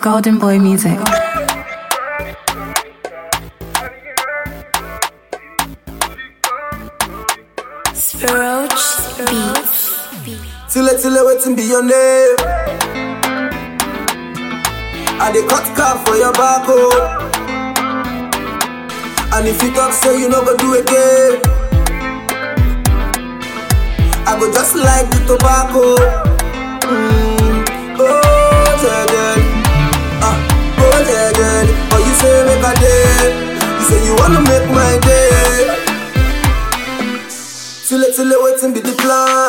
Golden Boy Music. Spiroach Beats. Till waiting be your name. I dey cut car for your back, oh. And if you talk, say you no go do again, I go just like the tobacco. Oh, yeah, oh, yeah. But you say make a day. You say you wanna make my day. Till waiting be the plan.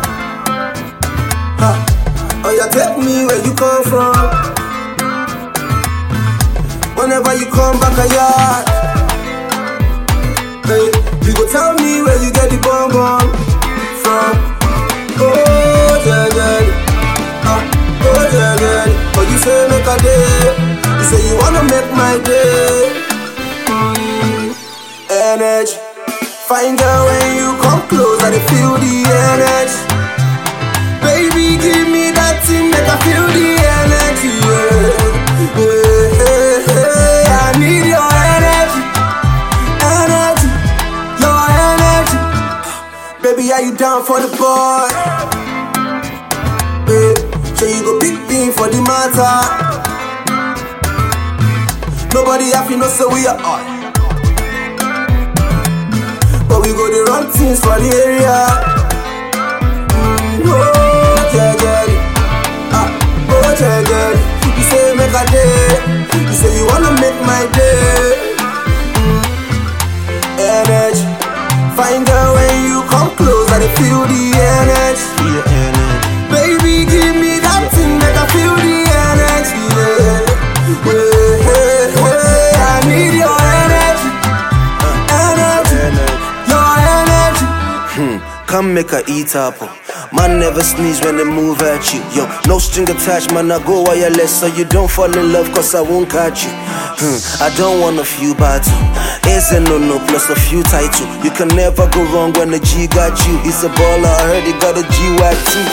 Oh, yeah, take me where you come from. Whenever you come back a yard, hey, you go tell me where you get the bomb from. Oh, yeah. Oh, yeah. But you say make a day. You say you wanna make my day. Energy. Fine girl, when you come close, I dey feel the energy. Baby, give me that thing, make I feel the energy. I need your energy, your energy. Baby, are you down for the boy? So you go big thing for the matter. Nobody happy, no say we are on. But we go to run things for the area. Oh, yeah. Oh, yeah. You say make a day. You say you wanna make my day. Energy. Fine girl, when you come close, I dey feel the energy. Baby, give me that thing, make I feel the energy. I need your energy. Come make her eat apple. Man never sneeze when they move at you. Yo, no string attached, man, I go wireless so you don't fall in love cause I won't catch you. I don't want a few battle. Ace and no plus a few title. You can never go wrong when the G got you. He's a baller, I heard he got a G-Wack too.